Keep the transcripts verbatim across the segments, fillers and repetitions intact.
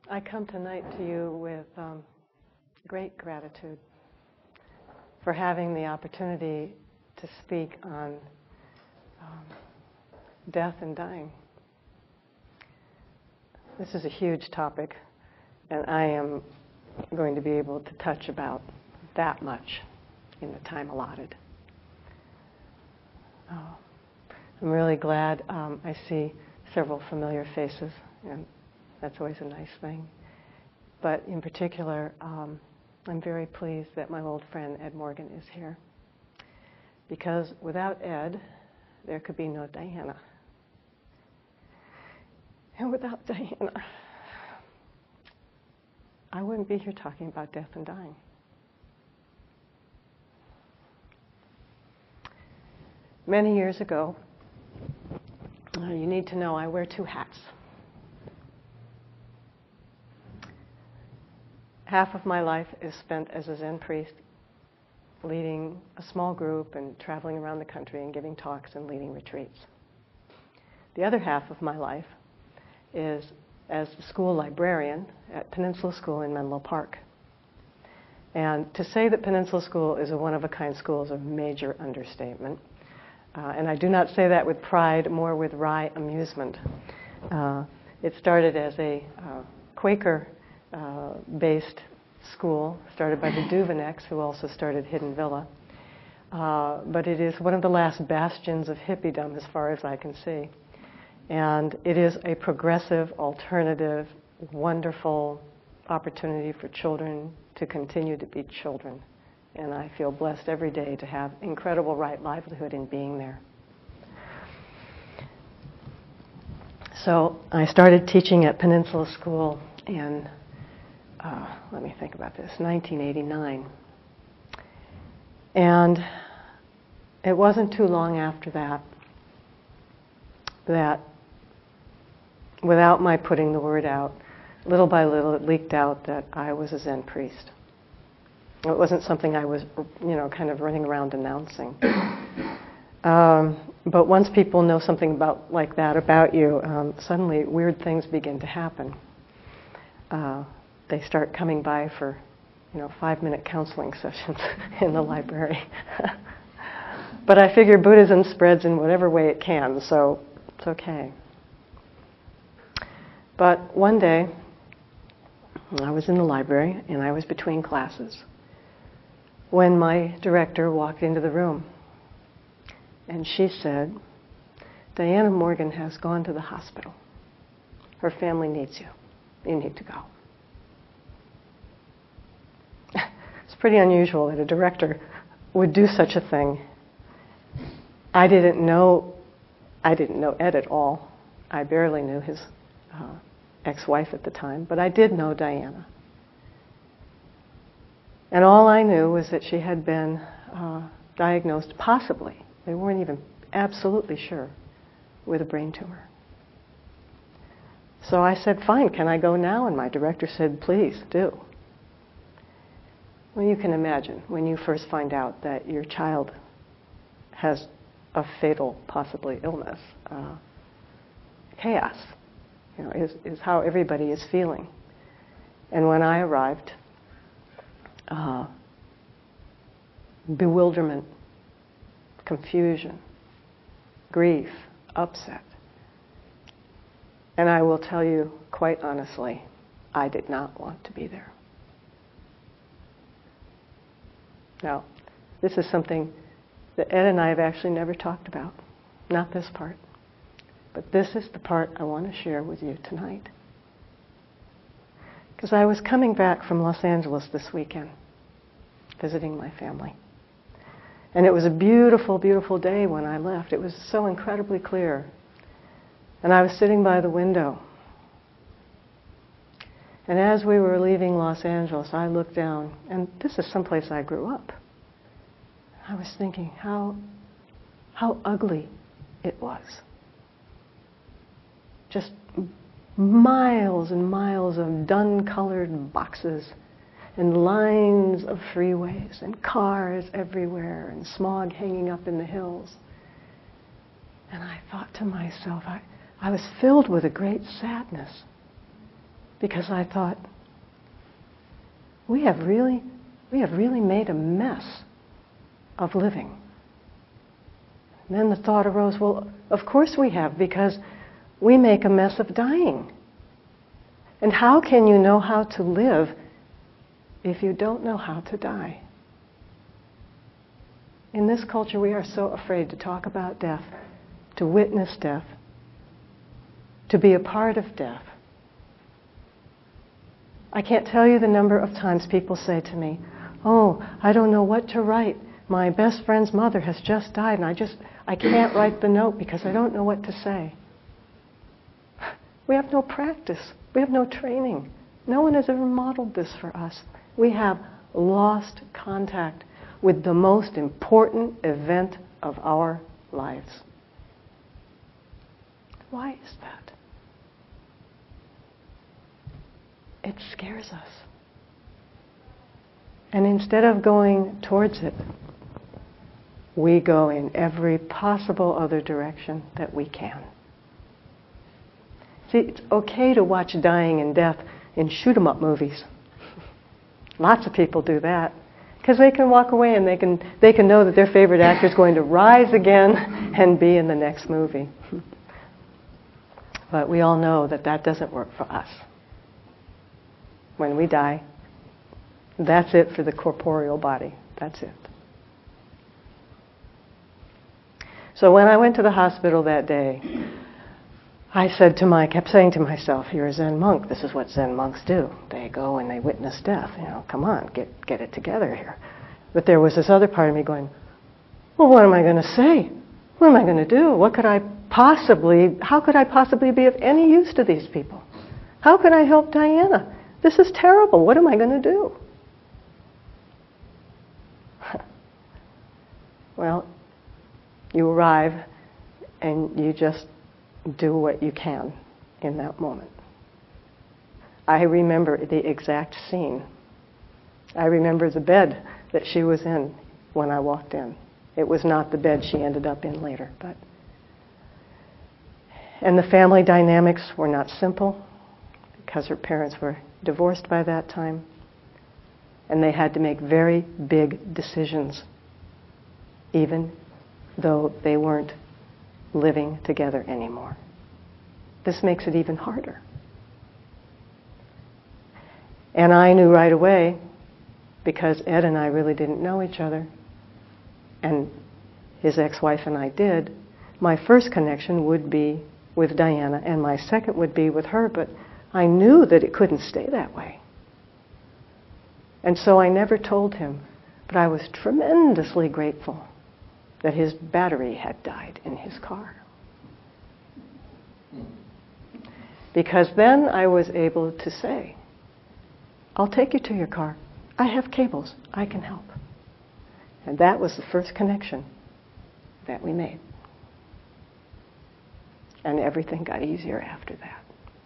I come tonight to you with um, great gratitude for having the opportunity to speak on um, death and dying. This is a huge topic, and I am going to be able to touch about that much in the time allotted. Oh, I'm really glad um, I see several familiar faces, and that's always a nice thing. But in particular, um, I'm very pleased that my old friend Ed Morgan is here. Because without Ed, there could be no Diana. And without Diana, I wouldn't be here talking about death and dying. Many years ago, uh, you need to know I wear two hats. Half of my life is spent as a Zen priest, leading a small group and traveling around the country and giving talks and leading retreats. The other half of my life is as the school librarian at Peninsula School in Menlo Park. And to say that Peninsula School is a one-of-a-kind school is a major understatement. Uh, and I do not say that with pride, more with wry amusement. Uh, it started as a uh, Quaker Uh, based school, started by the Duveneks, who also started Hidden Villa. Uh, but it is one of the last bastions of hippiedom, as far as I can see. And it is a progressive, alternative, wonderful opportunity for children to continue to be children. And I feel blessed every day to have incredible right livelihood in being there. So I started teaching at Peninsula School in Uh, let me think about this, nineteen eighty-nine. And it wasn't too long after that that, without my putting the word out, little by little it leaked out that I was a Zen priest. It wasn't something I was, you know, kind of running around announcing. Um, but once people know something about like that about you, um, suddenly weird things begin to happen. Uh, They start coming by for, you know, five-minute counseling sessions in the library. But I figure Buddhism spreads in whatever way it can, so it's okay. But one day, I was in the library, and I was between classes, when my director walked into the room. And she said, "Diana Morgan has gone to the hospital. Her family needs you. You need to go." It's pretty unusual that a director would do such a thing. I didn't know, I didn't know Ed at all. I barely knew his uh, ex-wife at the time, but I did know Diana. And all I knew was that she had been uh, diagnosed, possibly, they weren't even absolutely sure, with a brain tumor. So I said, "Fine, can I go now?" And my director said, "Please, do." Well, you can imagine when you first find out that your child has a fatal, possibly, illness, uh, chaos, you know, is, is how everybody is feeling. And when I arrived, uh, bewilderment, confusion, grief, upset. And I will tell you quite honestly, I did not want to be there. Now, this is something that Ed and I have actually never talked about. Not this part. But this is the part I want to share with you tonight. Because I was coming back from Los Angeles this weekend, visiting my family. And it was a beautiful, beautiful day when I left. It was so incredibly clear. And I was sitting by the window. And as we were leaving Los Angeles, I looked down, and this is someplace I grew up. I was thinking how, how ugly it was. Just miles and miles of dun-colored boxes and lines of freeways and cars everywhere and smog hanging up in the hills. And I thought to myself, I, I was filled with a great sadness. because I thought, we have really, we have really made a mess of living. And then the thought arose, well, of course we have, because we make a mess of dying. And how can you know how to live if you don't know how to die? In this culture, we are so afraid to talk about death, to witness death, to be a part of death. I can't tell you the number of times people say to me, oh, I don't know what to write. My best friend's mother has just died, and I just, I can't write the note because I don't know what to say. We have no practice. We have no training. No one has ever modeled this for us. We have lost contact with the most important event of our lives. Why is that? It scares us. And instead of going towards it, we go in every possible other direction that we can. See, it's okay to watch dying and death in shoot-'em-up movies. Lots of people do that. Because they can walk away and they can, they can know that their favorite actor is going to rise again and be in the next movie. But we all know that that doesn't work for us. When we die, that's it for the corporeal body. That's it. So when I went to the hospital that day, I said to my, kept saying to myself, you're a Zen monk. This is what Zen monks do. They go and they witness death. You know, come on, get get it together here. But there was this other part of me going, well, what am I going to say? What am I going to do? What could I possibly, how could I possibly be of any use to these people? How can I help Diana? This is terrible. What am I going to do? Well, you arrive and you just do what you can in that moment. I remember the exact scene. I remember the bed that she was in when I walked in. It was not the bed she ended up in later, but and the family dynamics were not simple because her parents were divorced by that time, and they had to make very big decisions, even though they weren't living together anymore. This makes it even harder. And I knew right away, because Ed and I really didn't know each other, and his ex-wife and I did, my first connection would be with Diana, and my second would be with her, but I knew that it couldn't stay that way. And so I never told him, but I was tremendously grateful that his battery had died in his car. Because then I was able to say, I'll take you to your car. I have cables. I can help. And that was the first connection that we made. And everything got easier after that.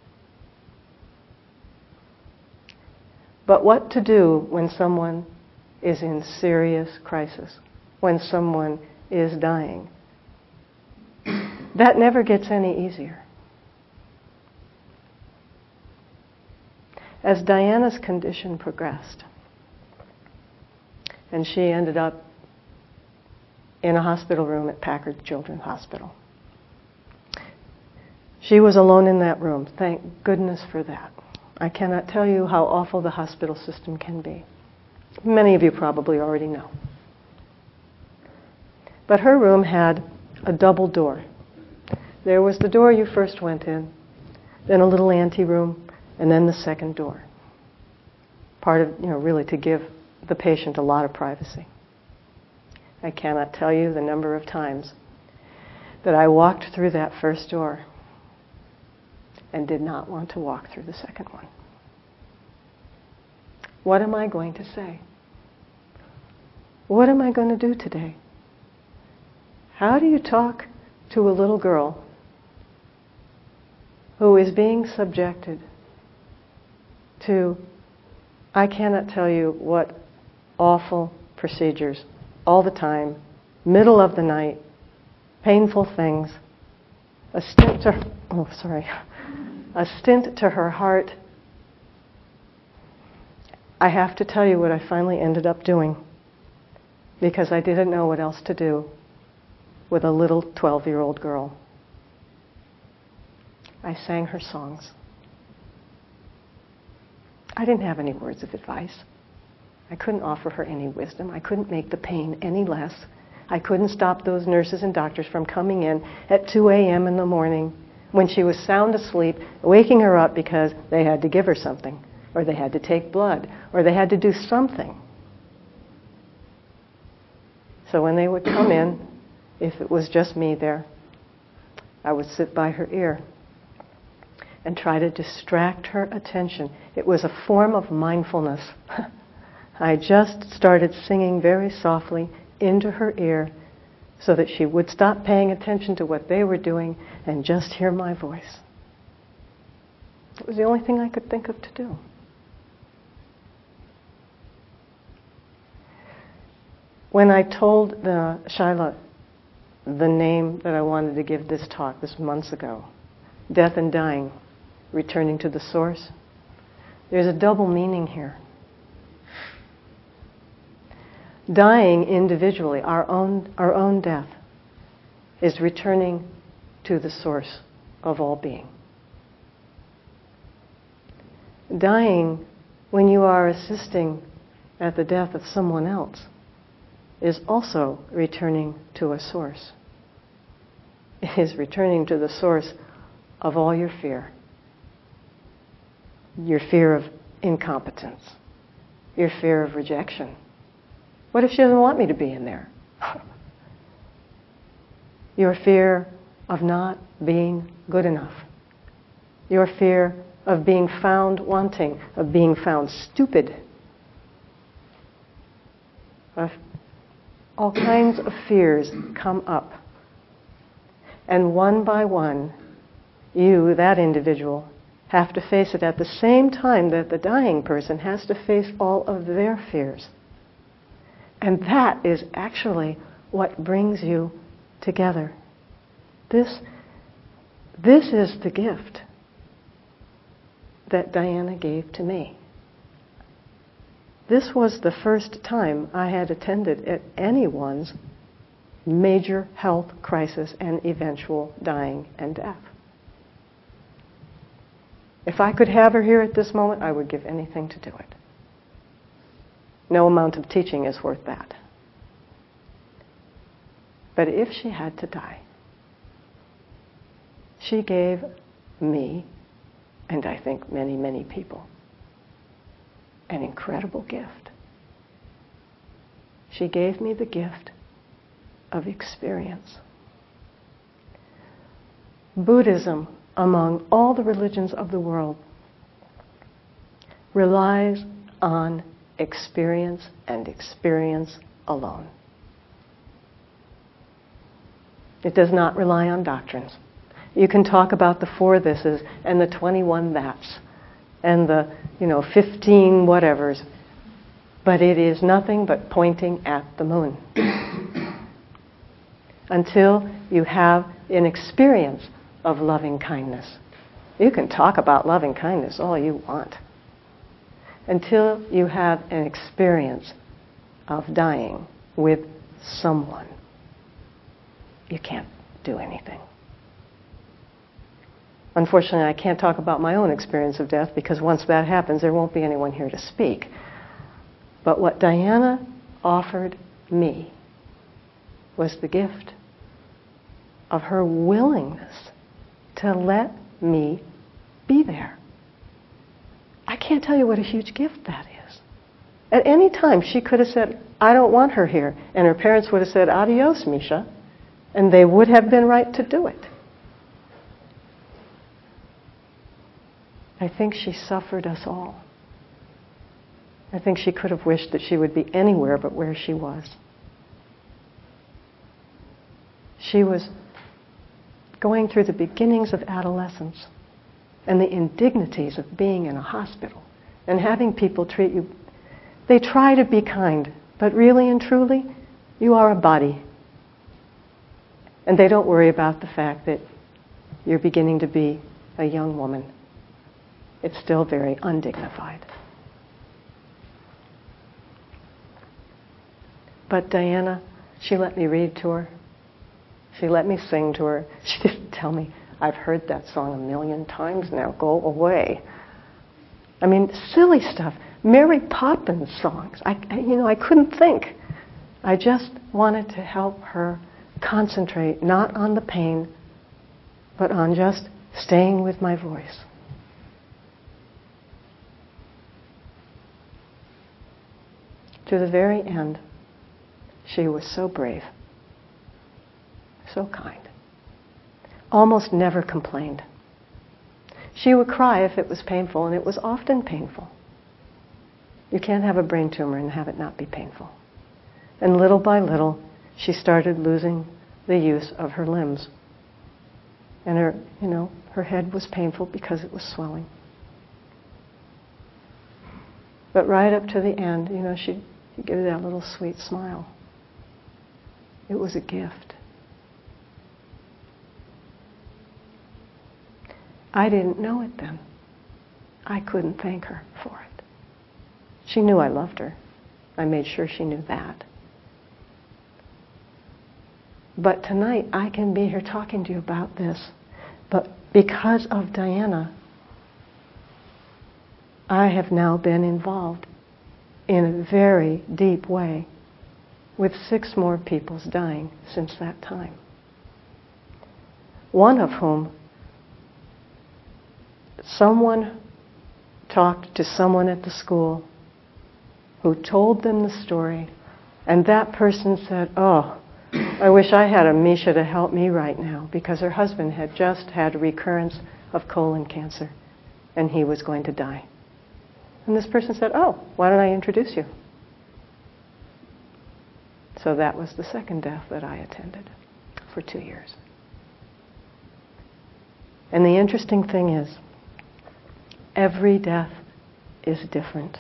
But what to do when someone is in serious crisis, when someone is dying? That never gets any easier. As Diana's condition progressed, and she ended up in a hospital room at Packard Children's Hospital. She was alone in that room. Thank goodness for that. I cannot tell you how awful the hospital system can be. Many of you probably already know. But her room had a double door. There was the door you first went in, then a little anteroom, and then the second door. Part of, you know, really to give the patient a lot of privacy. I cannot tell you the number of times that I walked through that first door and did not want to walk through the second one. What am I going to say? What am I going to do today? How do you talk to a little girl who is being subjected to, I cannot tell you what awful procedures all the time, middle of the night, painful things, a stint to, oh sorry, a stint to her heart, I have to tell you what I finally ended up doing, because I didn't know what else to do with a little twelve-year-old girl. I sang her songs. I didn't have any words of advice. I couldn't offer her any wisdom. I couldn't make the pain any less. I couldn't stop those nurses and doctors from coming in at two a.m. in the morning when she was sound asleep, waking her up because they had to give her something, or they had to take blood, or they had to do something. So when they would come in, if it was just me there, I would sit by her ear and try to distract her attention. It was a form of mindfulness. I just started singing very softly into her ear so that she would stop paying attention to what they were doing and just hear my voice. It was the only thing I could think of to do. When I told the Shaila the name that I wanted to give this talk, this was months ago, Death and Dying, Returning to the Source, there's a double meaning here. Dying individually, our own, our own death, is returning to the source of all being. Dying when you are assisting at the death of someone else is also returning to a source. It is returning to the source of all your fear. Your fear of incompetence, your fear of rejection. What if she doesn't want me to be in there? Your fear of not being good enough. Your fear of being found wanting, of being found stupid. Of all kinds of fears come up. And one by one, you, that individual, have to face it at the same time that the dying person has to face all of their fears. And that is actually what brings you together. This, this is the gift that Diana gave to me. This was the first time I had attended at anyone's major health crisis and eventual dying and death. If I could have her here at this moment, I would give anything to do it. No amount of teaching is worth that. But if she had to die, she gave me, and I think many, many people, an incredible gift. She gave me the gift of experience. Buddhism, among all the religions of the world, relies on experience and experience alone. It does not rely on doctrines. You can talk about the four thises and the twenty-one that's and the, you know, fifteen whatevers, but it is nothing but pointing at the moon. Until you have an experience of loving kindness. You can talk about loving kindness all you want. Until you have an experience of dying with someone, you can't do anything. Unfortunately, I can't talk about my own experience of death because once that happens, there won't be anyone here to speak. But what Diana offered me was the gift of her willingness to let me be there. I can't tell you what a huge gift that is. At any time, she could have said, I don't want her here. And her parents would have said, adios, Misha. And they would have been right to do it. I think she suffered us all. I think she could have wished that she would be anywhere but where she was. She was going through the beginnings of adolescence and the indignities of being in a hospital and having people treat you. They try to be kind, but really and truly, you are a body. And they don't worry about the fact that you're beginning to be a young woman. It's still very undignified. But Diana, she let me read to her. She let me sing to her. She didn't tell me, I've heard that song a million times now, go away. I mean, silly stuff. Mary Poppins songs. I, I, you know, I couldn't think. I just wanted to help her concentrate not on the pain, but on just staying with my voice. To the very end, she was so brave, so kind, almost never complained. She would cry if it was painful, and it was often painful. You can't have a brain tumor and have it not be painful. And little by little, she started losing the use of her limbs. And her, you know, her head was painful because it was swelling. But right up to the end, you know, she'd, she'd give that little sweet smile. It was a gift. I didn't know it then. I couldn't thank her for it. She knew I loved her. I made sure she knew that. But tonight, I can be here talking to you about this. But because of Diana, I have now been involved in a very deep way with six more people's dying since that time. One of whom, someone talked to someone at the school who told them the story, and that person said, oh, I wish I had a Misha to help me right now, because her husband had just had a recurrence of colon cancer and he was going to die. And this person said, oh, why don't I introduce you? So that was the second death that I attended for two years. And the interesting thing is, every death is different.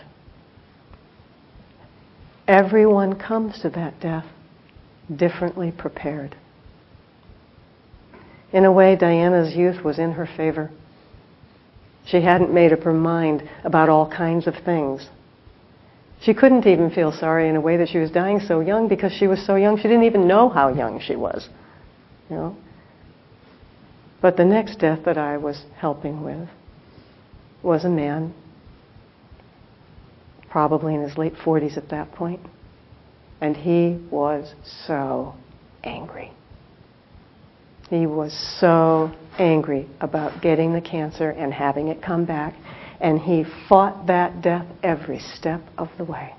Everyone comes to that death differently prepared. In a way, Diana's youth was in her favor. She hadn't made up her mind about all kinds of things. She couldn't even feel sorry in a way that she was dying so young, because she was so young she didn't even know how young she was. You know? But the next death that I was helping with was a man, probably in his late forties at that point. And he was so angry. He was so angry about getting the cancer and having it come back. And he fought that death every step of the way.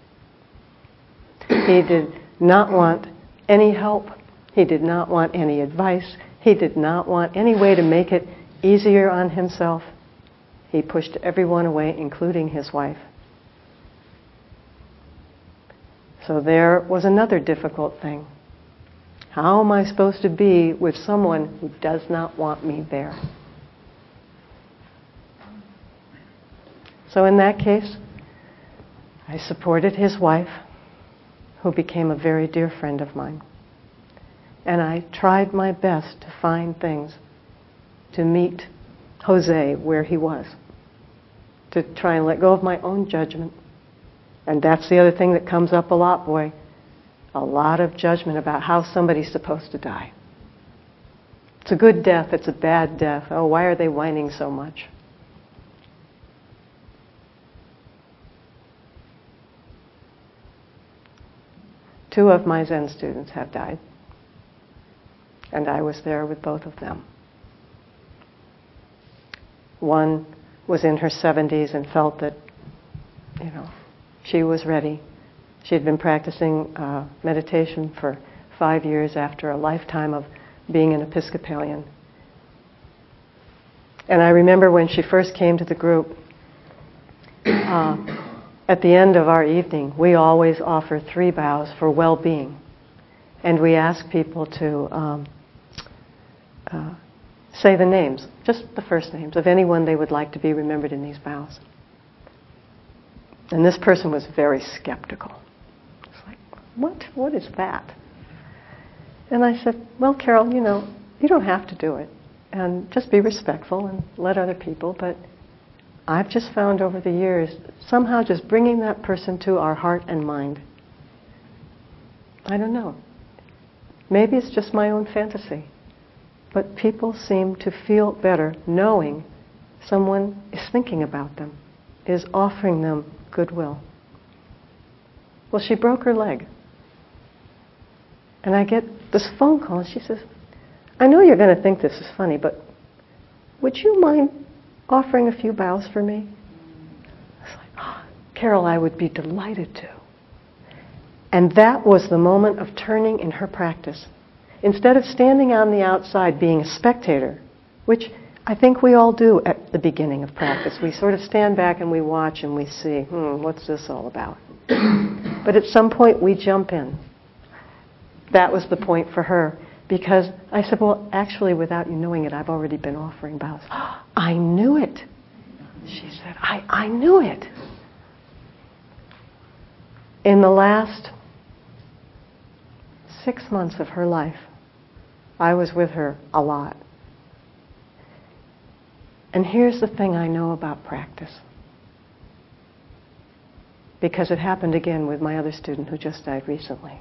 He did not want any help. He did not want any advice. He did not want any way to make it easier on himself. He pushed everyone away, including his wife. So there was another difficult thing. How am I supposed to be with someone who does not want me there? So in that case, I supported his wife, who became a very dear friend of mine. And I tried my best to find things to meet Jose where he was, to try and let go of my own judgment. And that's the other thing that comes up a lot, boy. A lot of judgment about how somebody's supposed to die. It's a good death, it's a bad death. Oh, why are they whining so much? Two of my Zen students have died. And I was there with both of them. One was in her seventies and felt that, you know, she was ready. She had been practicing uh, meditation for five years after a lifetime of being an Episcopalian. And I remember when she first came to the group, uh, at the end of our evening, we always offer three vows for well-being. And we ask people to um, uh, say the names, just the first names, of anyone they would like to be remembered in these vows. And this person was very skeptical. It's like, what? What is that? And I said, well, Carol, you know, you don't have to do it. And just be respectful and let other people. But I've just found over the years, somehow just bringing that person to our heart and mind I don't know. Maybe it's just my own fantasy. But people seem to feel better knowing someone is thinking about them, is offering them goodwill. Well, she broke her leg. And I get this phone call, and she says, I know you're going to think this is funny, but would you mind offering a few bows for me? I was like, oh, Carol, I would be delighted to. And that was the moment of turning in her practice. Instead of standing on the outside being a spectator, which I think we all do at the beginning of practice. We sort of stand back and we watch and we see, hmm, what's this all about? But at some point we jump in. That was the point for her. Because I said, well, actually, without you knowing it, I've already been offering bows. Oh, I knew it. She said, I, I knew it. In the last six months of her life, I was with her a lot. And here's the thing I know about practice. Because it happened again with my other student who just died recently.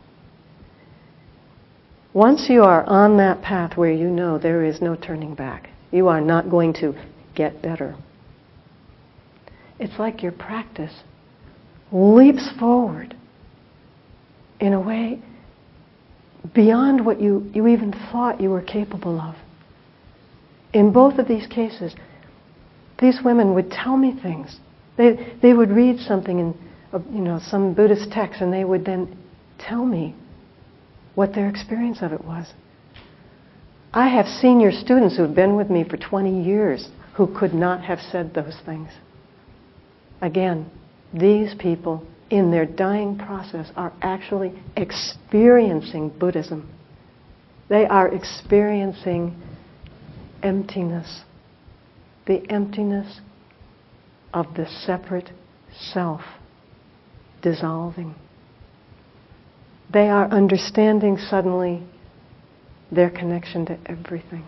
Once you are on that path where you know there is no turning back, you are not going to get better. It's like your practice leaps forward in a way beyond what you, you even thought you were capable of. In both of these cases, these women would tell me things. They, they would read something in you know, some Buddhist text, and they would then tell me what their experience of it was. I have senior students who have been with me for twenty years who could not have said those things. Again, these people in their dying process are actually experiencing Buddhism. They are experiencing emptiness, the emptiness of the separate self dissolving. They are understanding suddenly their connection to everything.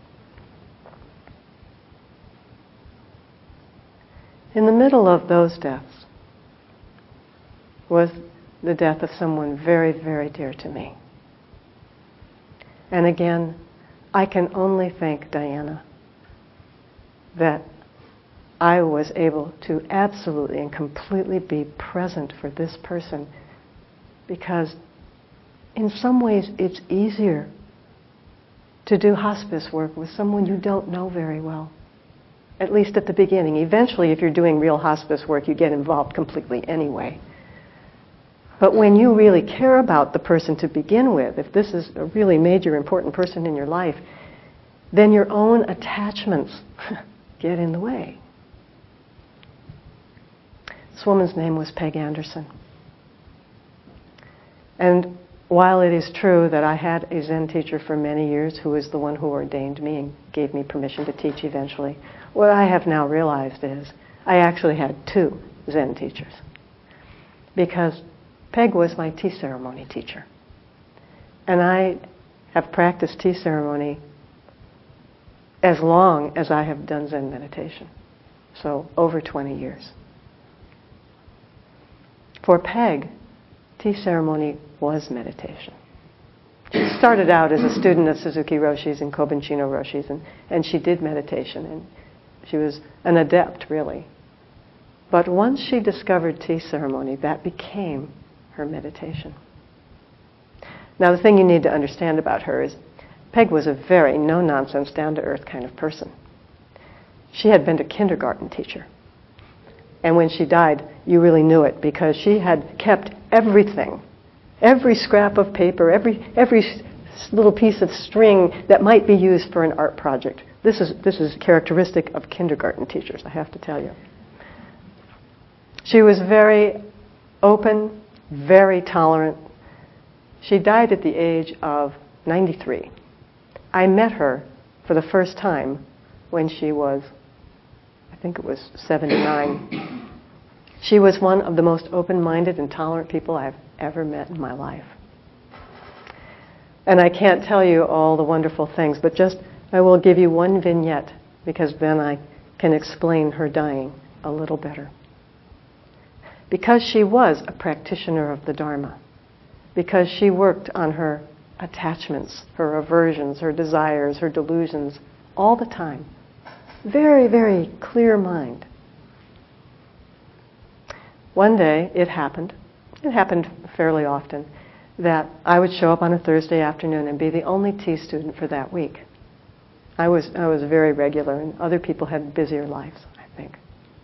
In the middle of those deaths was the death of someone very, very dear to me. And again, I can only thank Diana that I was able to absolutely and completely be present for this person, because in some ways it's easier to do hospice work with someone you don't know very well, at least at the beginning. Eventually, if you're doing real hospice work, you get involved completely anyway. But when you really care about the person to begin with, if this is a really major, important person in your life, then your own attachments get in the way. This woman's name was Peg Anderson. And while it is true that I had a Zen teacher for many years who was the one who ordained me and gave me permission to teach eventually, what I have now realized is I actually had two Zen teachers. Because Peg was my tea ceremony teacher. And I have practiced tea ceremony as long as I have done Zen meditation. So over twenty years. For Peg, tea ceremony was meditation. She started out as a student of Suzuki Roshi's and Kobuchino Roshi's, and, and she did meditation, and she was an adept, really. But once she discovered tea ceremony, that became her meditation. Now, the thing you need to understand about her is Peg was a very no-nonsense, down-to-earth kind of person. She had been a kindergarten teacher. And when she died, you really knew it, because she had kept everything, every scrap of paper, every, every little piece of string that might be used for an art project. This is, this is characteristic of kindergarten teachers, I have to tell you. She was very open, very tolerant. She died at the age of ninety-three. I met her for the first time when she was, I think it was seventy-nine. She was one of the most open-minded and tolerant people I've ever met in my life. And I can't tell you all the wonderful things, but just I will give you one vignette, because then I can explain her dying a little better. Because she was a practitioner of the Dharma, because she worked on her attachments, her aversions, her desires, her delusions all the time. Very, very clear mind. One day it happened, it happened fairly often, that I would show up on a Thursday afternoon and be the only tea student for that week. I was, I was very regular, and other people had busier lives, I think.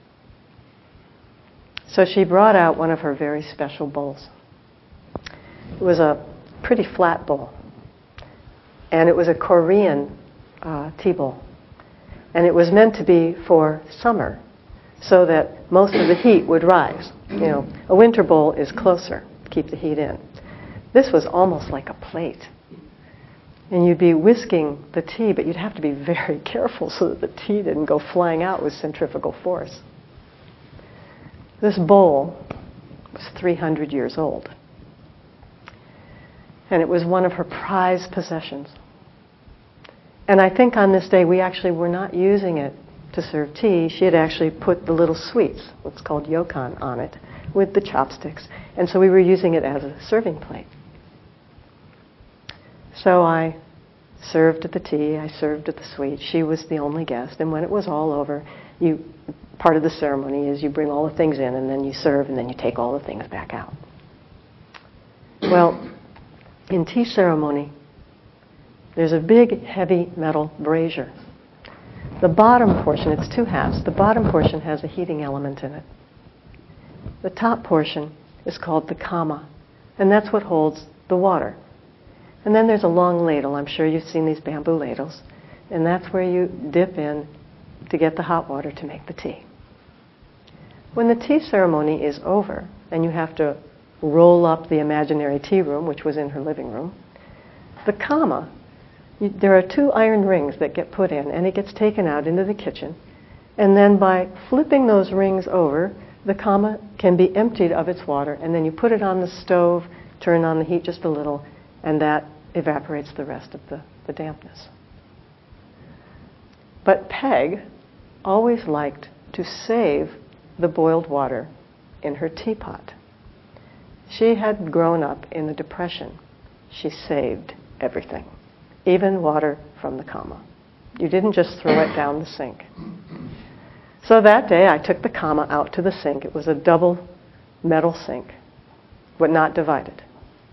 So she brought out one of her very special bowls. It was a pretty flat bowl, and it was a Korean uh, tea bowl. And it was meant to be for summer, so that most of the heat would rise. You know, a winter bowl is closer to keep the heat in. This was almost like a plate. And you'd be whisking the tea, but you'd have to be very careful so that the tea didn't go flying out with centrifugal force. This bowl was three hundred years old. And it was one of her prized possessions. And I think on this day we actually were not using it to serve tea. She had actually put the little sweets, what's called yokan, on it with the chopsticks. And so we were using it as a serving plate. So I served at the tea, I served at the sweet. She was the only guest. And when it was all over, you, part of the ceremony is you bring all the things in and then you serve and then you take all the things back out. Well, in tea ceremony, there's a big, heavy metal brazier. The bottom portion, it's two halves. The bottom portion has a heating element in it. The top portion is called the kama, and that's what holds the water. And then there's a long ladle. I'm sure you've seen these bamboo ladles. And that's where you dip in to get the hot water to make the tea. When the tea ceremony is over, and you have to roll up the imaginary tea room, which was in her living room, the kama, you, there are two iron rings that get put in, and it gets taken out into the kitchen. And then by flipping those rings over, the kama can be emptied of its water, and then you put it on the stove, turn on the heat just a little, and that evaporates the rest of the, the dampness. But Peg always liked to save the boiled water in her teapot. She had grown up in the Depression. She saved everything, even water from the kama. You didn't just throw it down the sink. So that day I took the kama out to the sink. It was a double metal sink, but not divided.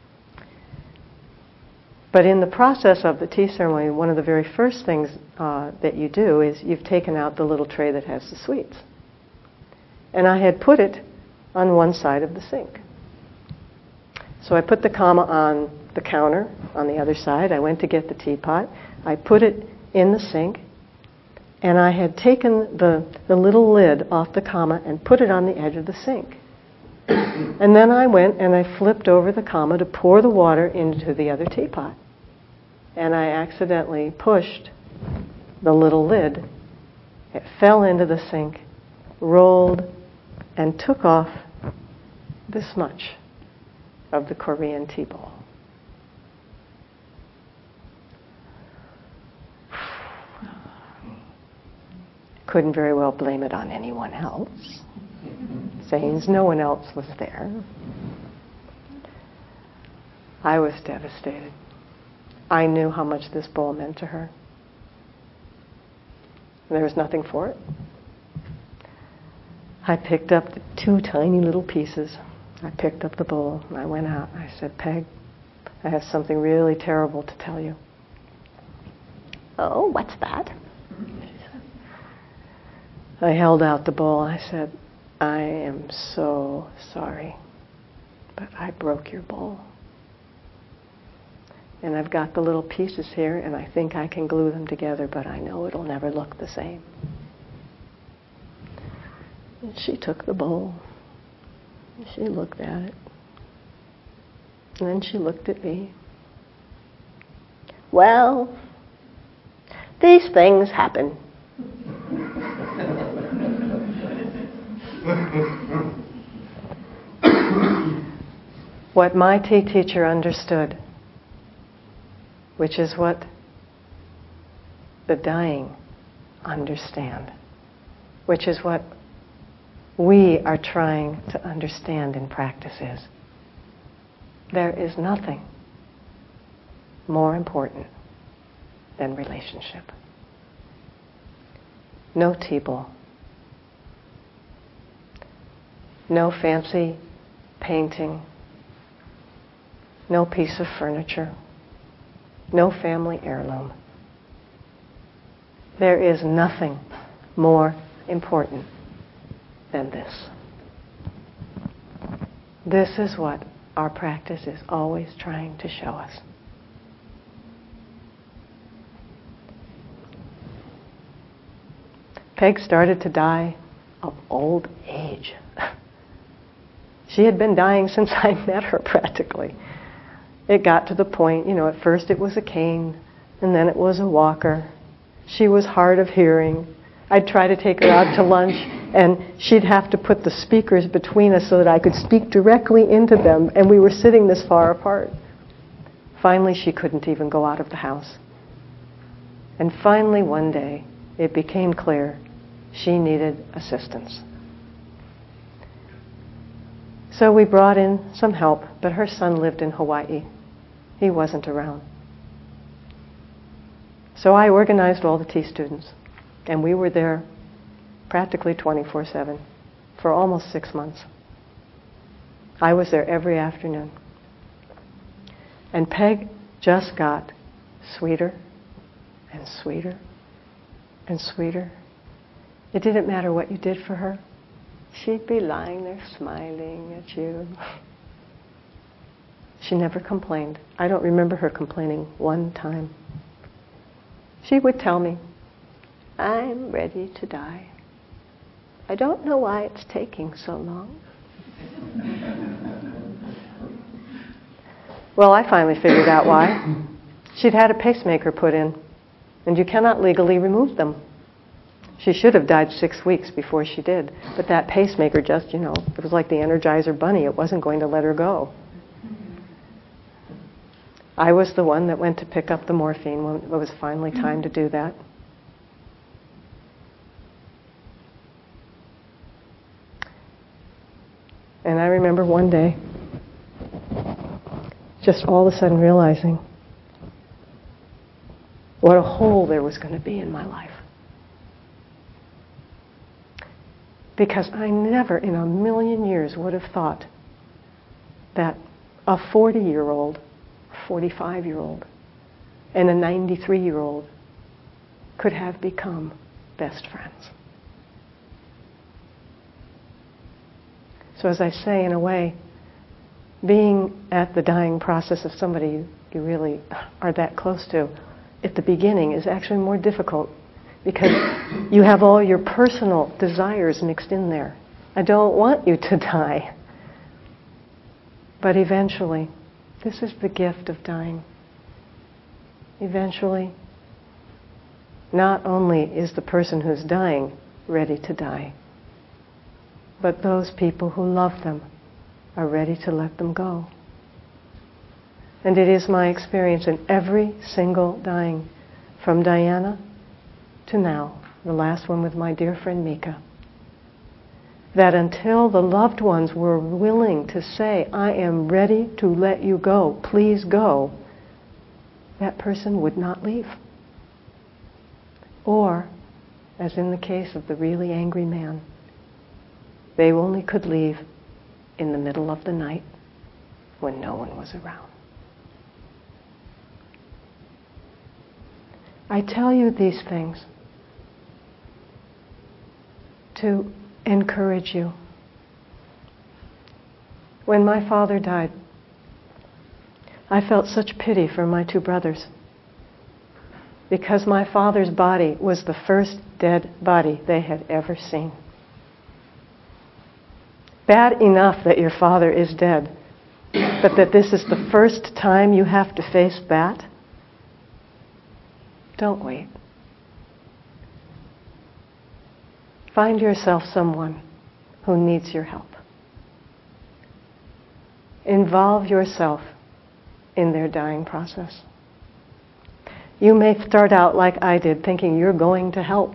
But in the process of the tea ceremony, one of the very first things uh, that you do is you've taken out the little tray that has the sweets. And I had put it on one side of the sink. So I put the kama on the counter on the other side. I went to get the teapot. I put it in the sink. And I had taken the, the little lid off the kama and put it on the edge of the sink. And then I went and I flipped over the kama to pour the water into the other teapot. And I accidentally pushed the little lid. It fell into the sink, rolled, and took off this much of the Korean tea bowl. Couldn't very well blame it on anyone else, saying no one else was there. I was devastated. I knew how much this bowl meant to her. There was nothing for it. I picked up the two tiny little pieces. I picked up the bowl and I went out. I said, Peg, I have something really terrible to tell you. Oh, what's that? I held out the bowl. I said, I am so sorry, but I broke your bowl. And I've got the little pieces here, and I think I can glue them together, but I know it'll never look the same. And she took the bowl. And she looked at it. And then she looked at me. Well, these things happen. What my tea teacher understood, which is what the dying understand, which is what we are trying to understand in practice, is There is nothing more important than relationship. No T-ball. No fancy painting. No piece of furniture. No family heirloom. There is nothing more important than this. This is what our practice is always trying to show us. Peg started to die of old age. She had been dying since I met her, practically. It got to the point, you know, at first it was a cane, and then it was a walker. She was hard of hearing. I'd try to take her out to lunch, and she'd have to put the speakers between us so that I could speak directly into them, and we were sitting this far apart. Finally, she couldn't even go out of the house. And finally, one day, it became clear she needed assistance. So we brought in some help, but her son lived in Hawaii. He wasn't around. So I organized all the tea students, and we were there practically twenty-four seven for almost six months. I was there every afternoon. And Peg just got sweeter and sweeter and sweeter. It didn't matter what you did for her. She'd be lying there smiling at you. She never complained. I don't remember her complaining one time. She would tell me, "I'm ready to die. I don't know why it's taking so long." Well, I finally figured out why. She'd had a pacemaker put in, and you cannot legally remove them. She should have died six weeks before she did, but that pacemaker just, you know, it was like the Energizer Bunny. It wasn't going to let her go. I was the one that went to pick up the morphine when it was finally time to do that. And I remember one day, just all of a sudden realizing what a hole there was going to be in my life. Because I never in a million years would have thought that a forty-year-old, forty-five-year-old, and a ninety-three-year-old could have become best friends. So as I say, in a way, being at the dying process of somebody you, you really are that close to at the beginning is actually more difficult because you have all your personal desires mixed in there. I don't want you to die. But eventually, this is the gift of dying. Eventually, not only is the person who's dying ready to die, but those people who love them are ready to let them go. And it is my experience in every single dying, from Diana to now, the last one with my dear friend Mika, that until the loved ones were willing to say, "I am ready to let you go, please go," that person would not leave. Or, as in the case of the really angry man, they only could leave in the middle of the night when no one was around. I tell you these things to encourage you. When my father died, I felt such pity for my two brothers because my father's body was the first dead body they had ever seen. Bad enough that your father is dead, but that this is the first time you have to face that? Don't wait. Find yourself someone who needs your help. Involve yourself in their dying process. You may start out like I did, thinking you're going to help.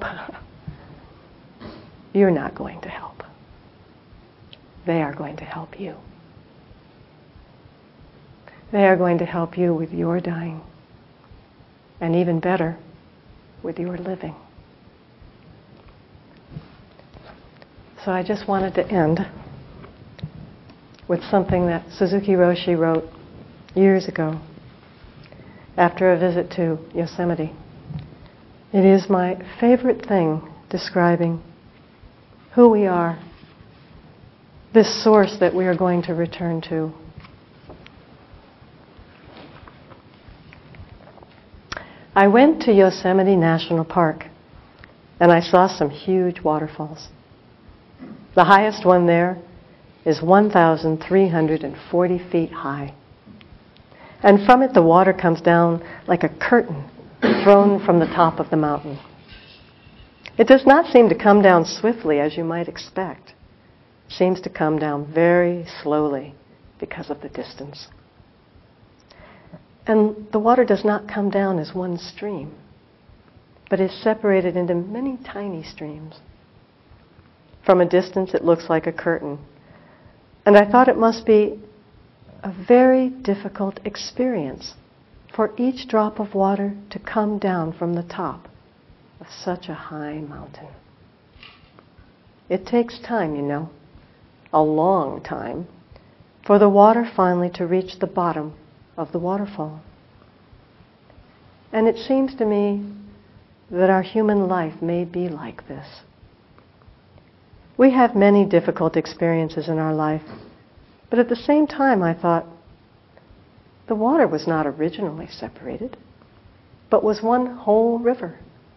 You're not going to help. They are going to help you. They are going to help you with your dying, and even better, with your living. So I just wanted to end with something that Suzuki Roshi wrote years ago after a visit to Yosemite. It is my favorite thing describing who we are, this source that we are going to return to. I went to Yosemite National Park and I saw some huge waterfalls. The highest one there is one thousand three hundred forty feet high. And from it the water comes down like a curtain thrown from the top of the mountain. It does not seem to come down swiftly as you might expect. It seems to come down very slowly because of the distance. And the water does not come down as one stream, but is separated into many tiny streams. From a distance it looks like a curtain. And I thought it must be a very difficult experience for each drop of water to come down from the top of such a high mountain. It takes time, you know, a long time, for the water finally to reach the bottom of the waterfall. And it seems to me that our human life may be like this. We have many difficult experiences in our life, but at the same time I thought, the water was not originally separated, but was one whole river.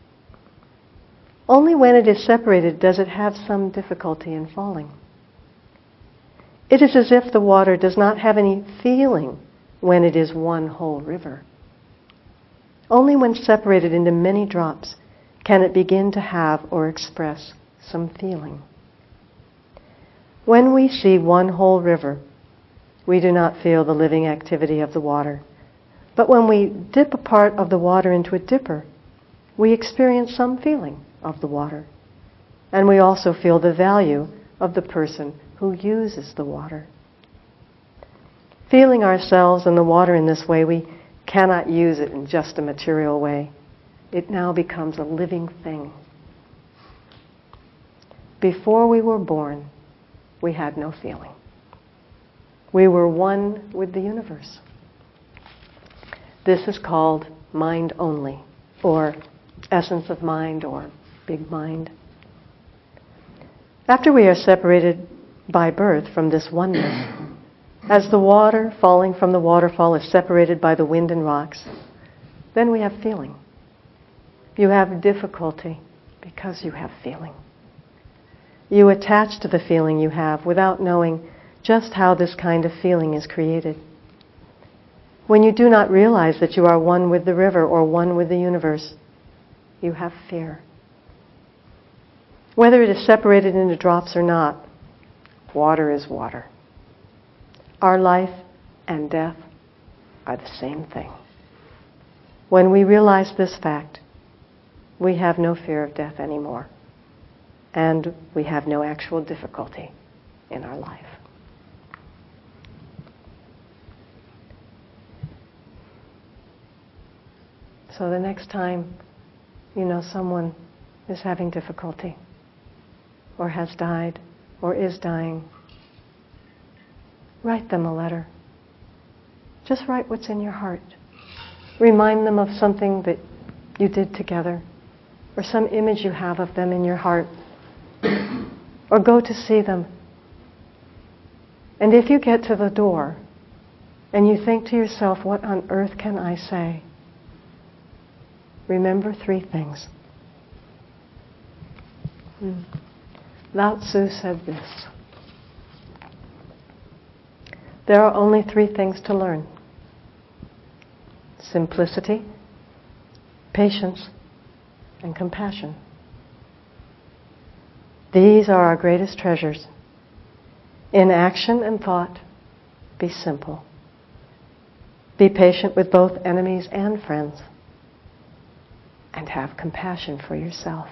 Only when it is separated does it have some difficulty in falling. It is as if the water does not have any feeling when it is one whole river. Only when separated into many drops can it begin to have or express some feeling. When we see one whole river, we do not feel the living activity of the water. But when we dip a part of the water into a dipper, we experience some feeling of the water. And we also feel the value of the person who uses the water. Feeling ourselves and the water in this way, we cannot use it in just a material way. It now becomes a living thing. Before we were born, we had no feeling. We were one with the universe. This is called mind only, or essence of mind, or big mind. After we are separated by birth from this oneness, as the water falling from the waterfall is separated by the wind and rocks, then we have feeling. You have difficulty because you have feeling. You attach to the feeling you have without knowing just how this kind of feeling is created. When you do not realize that you are one with the river or one with the universe, you have fear. Whether it is separated into drops or not, water is water. Our life and death are the same thing. When we realize this fact, we have no fear of death anymore, and we have no actual difficulty in our life. So the next time you know someone is having difficulty, or has died, or is dying, write them a letter. Just write what's in your heart. Remind them of something that you did together, or some image you have of them in your heart, or go to see them. And if you get to the door and you think to yourself, what on earth can I say? Remember three things. Hmm. Lao Tzu said this: there are only three things to learn: simplicity, patience, and compassion. These are our greatest treasures. In action and thought, be simple. Be patient with both enemies and friends. And have compassion for yourself.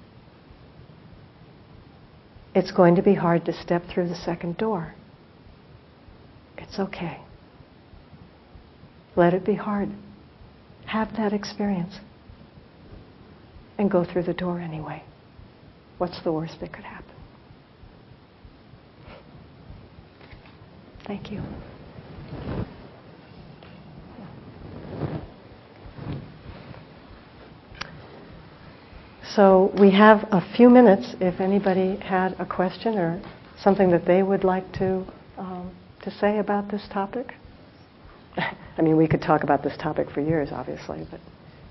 It's going to be hard to step through the second door. It's okay. Let it be hard. Have that experience. And go through the door anyway. What's the worst that could happen? Thank you. So we have a few minutes if anybody had a question or something that they would like to um, to say about this topic. I mean, we could talk about this topic for years, obviously, but.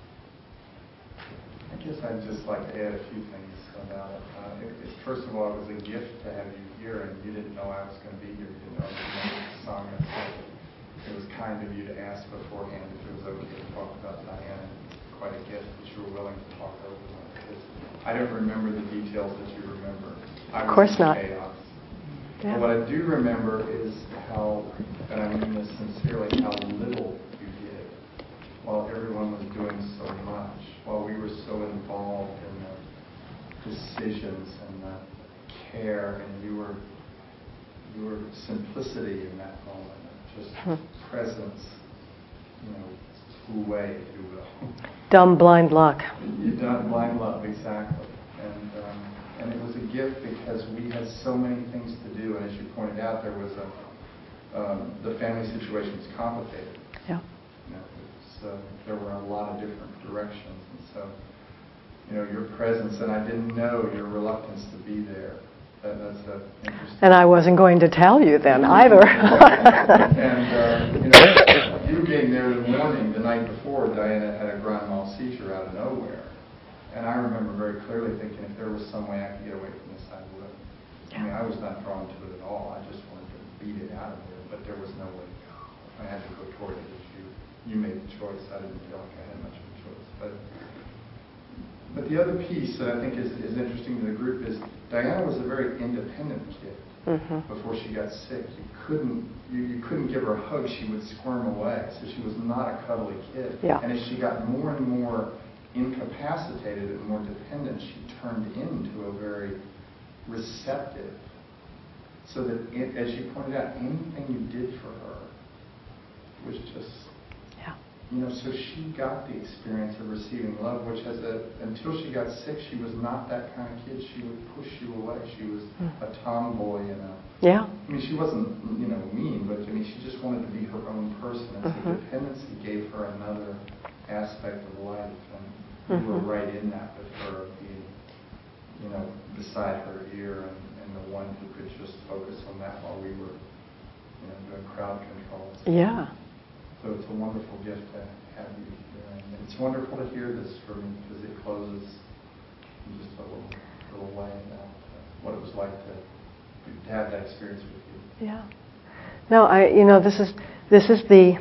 I guess I'd just like to add a few things about it. Uh, it, it. First of all, it was a gift to have you here, and you didn't know I was going to be here. You didn't know I was going to make a song. It was kind of you to ask beforehand if it was okay to talk about Diana. It's quite a gift that you were willing to talk over. Because I don't remember the details that you remember. I of course was in not. Chaos. Yeah. But what I do remember is how, and I mean this sincerely, how little you did while everyone was doing so much, while we were so involved in the decisions and the care, and you were, you were simplicity in that moment, just hmm. presence, you know, wu wei, if you will. Dumb blind luck. You done blind love, exactly. And um, and it was a gift because we had so many things to do, and as you pointed out, there was a um, the family situation was complicated. Yeah. You know, it's, uh, there were a lot of different directions, and so you know your presence, and I didn't know your reluctance to be there. That, that's a interesting. And I wasn't going to tell you then either. and uh, you know, you being there the morning, the night before, Diana had a grand mal seizure out of nowhere. And I remember very clearly thinking if there was some way I could get away from this, I would. I mean, I was not drawn to it at all. I just wanted to beat it out of there, but there was no way to go. I had to go toward it as you, you made the choice. I didn't feel like I had much of a choice. But, but the other piece that I think is, is interesting to the group is Diana was a very independent kid. Mm-hmm. Before she got sick, you couldn't you, you couldn't give her a hug. She would squirm away. So she was not a cuddly kid. Yeah. And as she got more and more incapacitated and more dependent, she turned into a very receptive. So that, it, as you pointed out, anything you did for her was just, yeah. you know, so she got the experience of receiving love, which has a, until she got sick, she was not that kind of kid. She would push you away. She was mm. a tomboy and a, yeah. I mean, she wasn't, you know, mean, but I mean, she just wanted to be her own person. And mm-hmm. so dependency gave her another aspect of life. And we mm-hmm. were right in that with her being, you know, beside her ear and, and the one who could just focus on that while we were, you know, doing crowd control. So, yeah. So it's a wonderful gift to have you here. And it's wonderful to hear this from you because it closes in just a little, little way about uh, what it was like to, to have that experience with you. Yeah. No, I, you know, this is, this is the,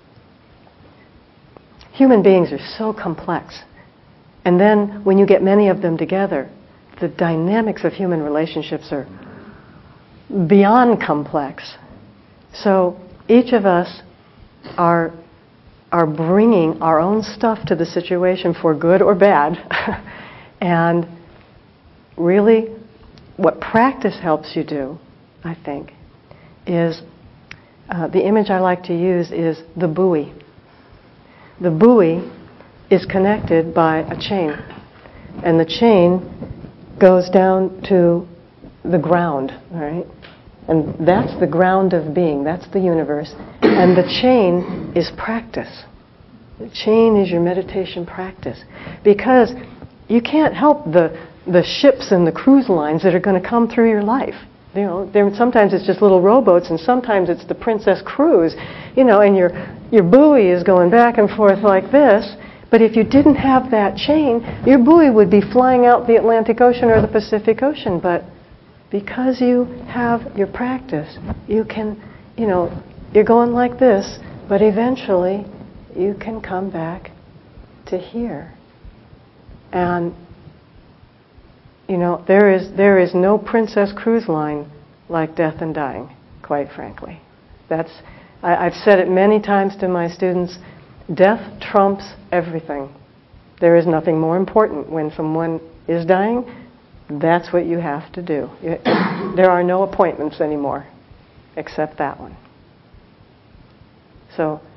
human beings are so complex. And then when you get many of them together, the dynamics of human relationships are beyond complex. So each of us are, are bringing our own stuff to the situation for good or bad. And really, what practice helps you do, I think, is uh, the image I like to use is the buoy. The buoy is connected by a chain, and the chain goes down to the ground, all right? And that's the ground of being, that's the universe, and the chain is practice. The chain is your meditation practice, because you can't help the, the ships and the cruise lines that are going to come through your life. You know, there, sometimes it's just little rowboats, and sometimes it's the Princess Cruise, you know, and your, your buoy is going back and forth like this. But if you didn't have that chain, your buoy would be flying out the Atlantic Ocean or the Pacific Ocean. But because you have your practice, you can, you know, you're going like this, but eventually you can come back to here. And, you know, there is there is no Princess Cruise line like death and dying, quite frankly. That's, I, I've said it many times to my students. Death trumps everything. There is nothing more important. When someone is dying, that's what you have to do. You, there are no appointments anymore, except that one. So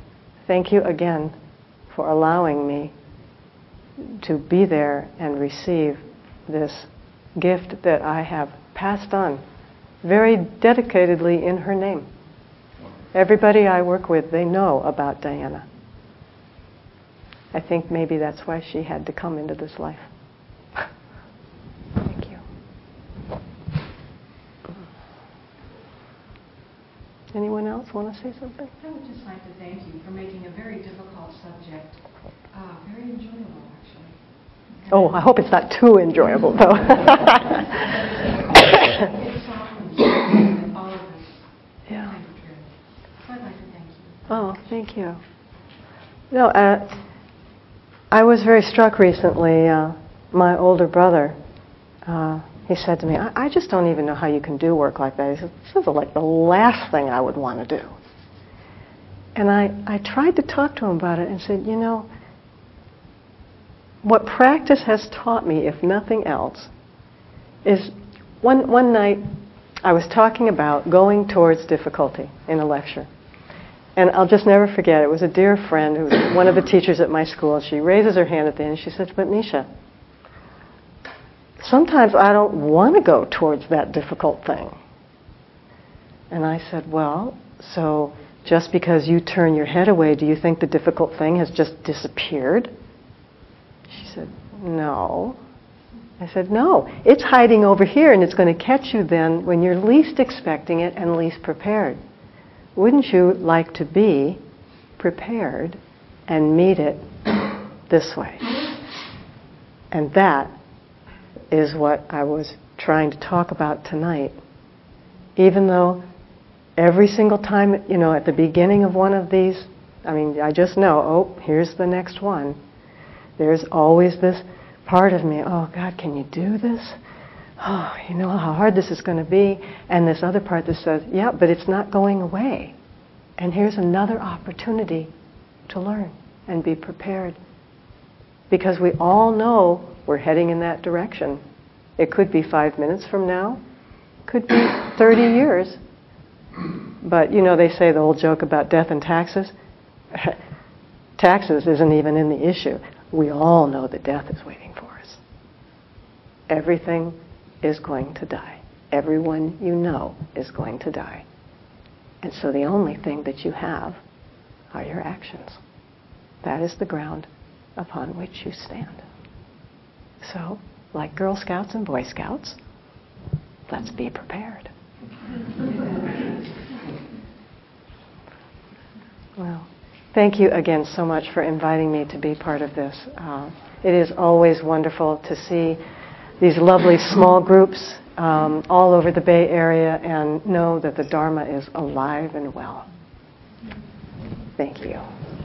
thank you again for allowing me to be there and receive this gift that I have passed on very dedicatedly in her name. Everybody I work with, they know about Diana. I think maybe that's why she had to come into this life. Thank you. Anyone else want to say something? I would just like to thank you for making a very difficult subject uh, very enjoyable, actually. And Oh, I hope it's not too enjoyable, though. It softens all of us. Yeah. Kind of true. So I'd like to thank you. Oh, thank you. No, uh, I was very struck recently. Uh, my older brother, uh, he said to me, I, I just don't even know how you can do work like that. He said, this is like the last thing I would want to do. And I, I tried to talk to him about it and said, you know, what practice has taught me, if nothing else, is one, one night I was talking about going towards difficulty in a lecture. And I'll just never forget, it was a dear friend who was one of the teachers at my school. She raises her hand at the end and she said, but Misha, sometimes I don't want to go towards that difficult thing. And I said, well, so just because you turn your head away, do you think the difficult thing has just disappeared? She said, no. I said, no, it's hiding over here and it's going to catch you then when you're least expecting it and least prepared. Wouldn't you like to be prepared and meet it this way? And that is what I was trying to talk about tonight. Even though every single time, you know, at the beginning of one of these, I mean, I just know, oh, here's the next one. There's always this part of me, oh, God, can you do this? Oh, you know how hard this is going to be. And this other part that says, yeah, but it's not going away. And here's another opportunity to learn and be prepared. Because we all know we're heading in that direction. It could be five minutes from now. Could be thirty years. But, you know, they say the old joke about death and taxes. Taxes isn't even in the issue. We all know that death is waiting for us. Everything is going to die. Everyone you know is going to die. And so the only thing that you have are your actions. That is the ground upon which you stand. So, like Girl Scouts and Boy Scouts, let's be prepared. Well, thank you again so much for inviting me to be part of this. Uh, it is always wonderful to see these lovely small groups um, all over the Bay Area and know that the Dharma is alive and well. Thank you.